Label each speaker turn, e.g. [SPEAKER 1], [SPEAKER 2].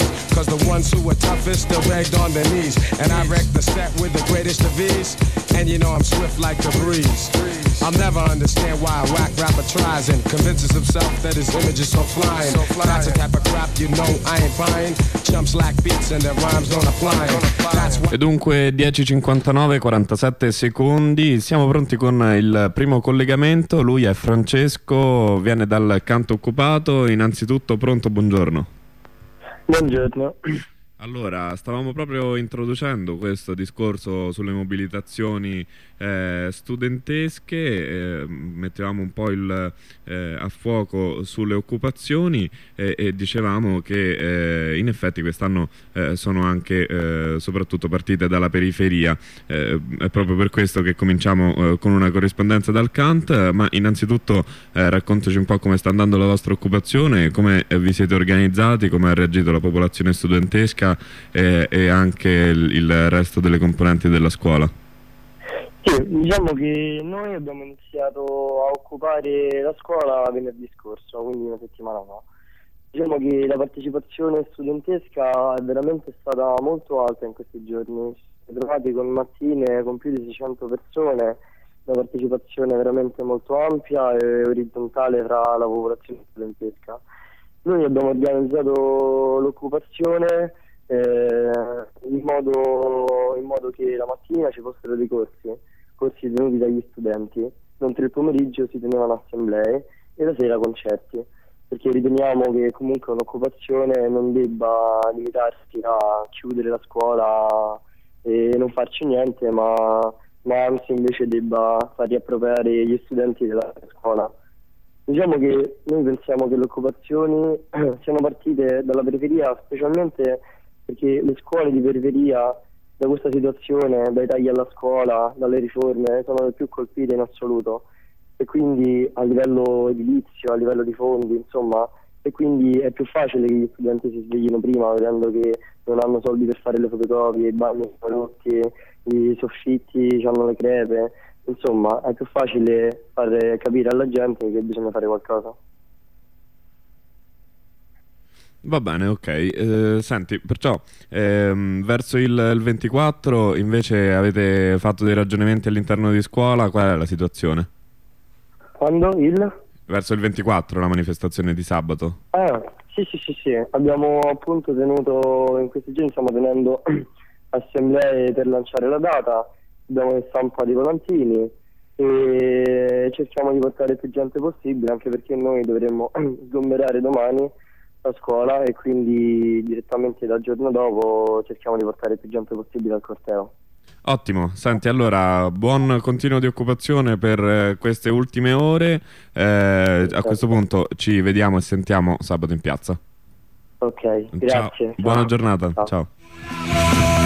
[SPEAKER 1] Cause the ones who were toughest still begged on their knees. And I wrecked the set with the greatest of ease. And you know I'm swift like the breeze. I'll never understand why a whack rapper tries and convinces himself that his image is so flying. That's a type of crap you know I ain't buying. Chumps lack beats and their rhymes don't apply.
[SPEAKER 2] E dunque 10:59, 47 secondi. Siamo pronti con il primo collegamento. Lui è Francesco, viene dal Canto Occupato. Innanzitutto pronto, buongiorno.
[SPEAKER 3] Buongiorno.
[SPEAKER 2] Allora, stavamo proprio introducendo questo discorso sulle mobilitazioni studentesche, mettevamo un po' a fuoco sulle occupazioni e dicevamo che in effetti quest'anno sono anche soprattutto partite dalla periferia. È proprio per questo che cominciamo con una corrispondenza dal Cant, ma innanzitutto raccontaci un po' come sta andando la vostra occupazione, come vi siete organizzati, come ha reagito la popolazione studentesca e anche il resto delle componenti della scuola.
[SPEAKER 3] Sì, diciamo che noi abbiamo iniziato a occupare la scuola venerdì scorso, quindi una settimana fa. Diciamo che la partecipazione studentesca è veramente stata molto alta in questi giorni. Ci siamo trovati con mattine con più di 600 persone, una partecipazione veramente molto ampia e orizzontale tra la popolazione studentesca. Noi abbiamo organizzato l'occupazione in modo che la mattina ci fossero dei corsi tenuti dagli studenti, mentre il pomeriggio si tenevano assemblee e la sera concerti, perché riteniamo che comunque un'occupazione non debba limitarsi a chiudere la scuola e non farci niente, ma anzi invece debba far riappropriare gli studenti della scuola. Diciamo che noi pensiamo che le occupazioni siano partite dalla periferia, specialmente perché le scuole di periferia da questa situazione, dai tagli alla scuola, dalle riforme, sono le più colpite in assoluto, e quindi a livello edilizio, a livello di fondi, insomma, e quindi è più facile che gli studenti si sveglino prima vedendo che non hanno soldi per fare le fotocopie, i bagni sono rotti, i soffitti hanno le crepe, insomma è più facile far capire alla gente che bisogna fare qualcosa.
[SPEAKER 2] Va bene, ok. Senti, perciò verso il 24 invece avete fatto dei ragionamenti all'interno di scuola, qual è la situazione?
[SPEAKER 3] Quando?
[SPEAKER 2] Verso il 24, la manifestazione di sabato.
[SPEAKER 3] Sì, abbiamo appunto tenuto, in questi giorni stiamo tenendo assemblee per lanciare la data, abbiamo stampato i volantini e cerchiamo di portare più gente possibile, anche perché noi dovremmo sgomberare domani la scuola e quindi direttamente dal giorno dopo cerchiamo di portare più gente possibile al corteo.
[SPEAKER 2] Ottimo, senti, allora buon continuo di occupazione per queste ultime ore, a questo punto ci vediamo e sentiamo sabato in piazza.
[SPEAKER 3] Ok, grazie.
[SPEAKER 2] Ciao. Buona giornata, ciao.